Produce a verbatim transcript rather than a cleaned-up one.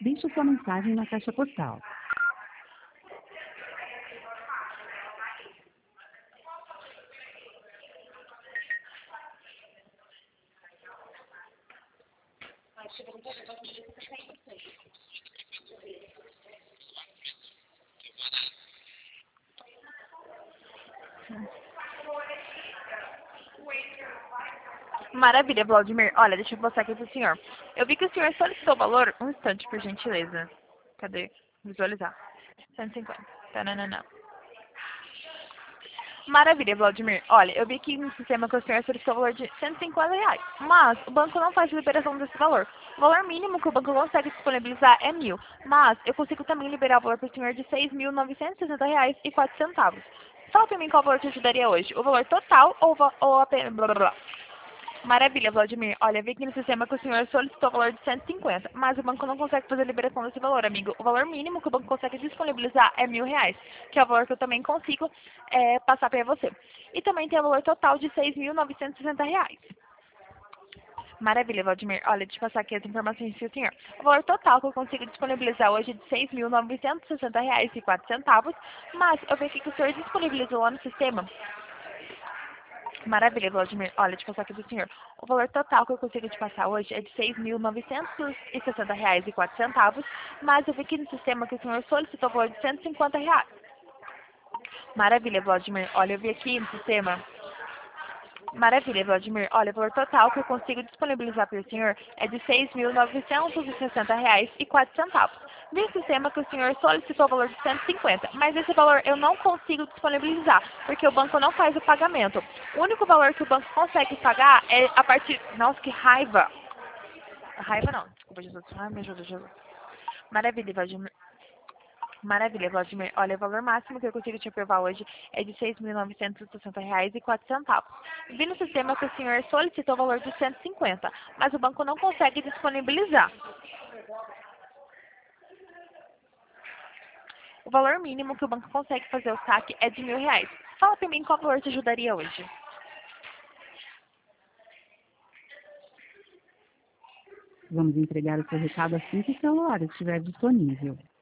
Deixe sua mensagem na caixa postal. Maravilha, Vladimir. Olha, deixa eu mostrar aqui pro senhor. Eu vi que o senhor solicitou o valor. Um instante, por gentileza. Cadê? Visualizar. cento e cinquenta. Tananana. Maravilha, Vladimir. Olha, eu vi aqui no sistema que o senhor solicitou o valor de cento e cinquenta reais. Mas o banco não faz liberação desse valor. O valor mínimo que o banco consegue disponibilizar é mil. Mas eu consigo também liberar o valor para o senhor de seis mil novecentos e sessenta reais e quatro centavos. Fala para mim qual valor te ajudaria hoje. O valor total ou, ou apenas... Blá, blá, blá. Maravilha, Vladimir. Olha, vi aqui no sistema que o senhor solicitou o valor de cento e cinquenta, mas o banco não consegue fazer a liberação desse valor, amigo. O valor mínimo que o banco consegue disponibilizar é mil reais, que é o valor que eu também consigo é, passar para você. E também tem o valor total de seis mil novecentos e sessenta reais. Maravilha, Vladimir. Olha, deixa eu passar aqui as informações para o senhor. O valor total que eu consigo disponibilizar hoje é de seis mil novecentos e sessenta reais e quatro centavos, mas eu vi aqui que o senhor disponibilizou lá no sistema. Maravilha, Vladimir. Olha, deixa eu passar aqui do senhor. O valor total que eu consigo te passar hoje é de seis mil novecentos e sessenta reais e quatro centavos, mas eu vi aqui no sistema que o senhor solicitou o valor de cento e cinquenta reais. Maravilha, Vladimir. Olha, eu vi aqui no sistema. Maravilha, Vladimir. Olha, o valor total que eu consigo disponibilizar para o senhor é de seis mil novecentos e sessenta reais e quatro centavos. Vi no sistema que o senhor solicitou o valor de cento e cinquenta, mas esse valor eu não consigo disponibilizar, porque o banco não faz o pagamento. O único valor que o banco consegue pagar é a partir... Nossa, que raiva! Raiva não, desculpa, Jesus. Ai, me ajuda, Jesus. Maravilha, Vladimir. Maravilha, Vladimir. Olha, o valor máximo que eu consigo te aprovar hoje é de seis mil novecentos e sessenta reais e quatro centavos. Vi no sistema que o senhor solicitou o valor de cento e cinquenta, mas o banco não consegue disponibilizar. O valor mínimo que o banco consegue fazer o saque é de mil reais. Fala pra mim qual valor te ajudaria hoje. Vamos entregar o seu recado assim que o celular estiver disponível.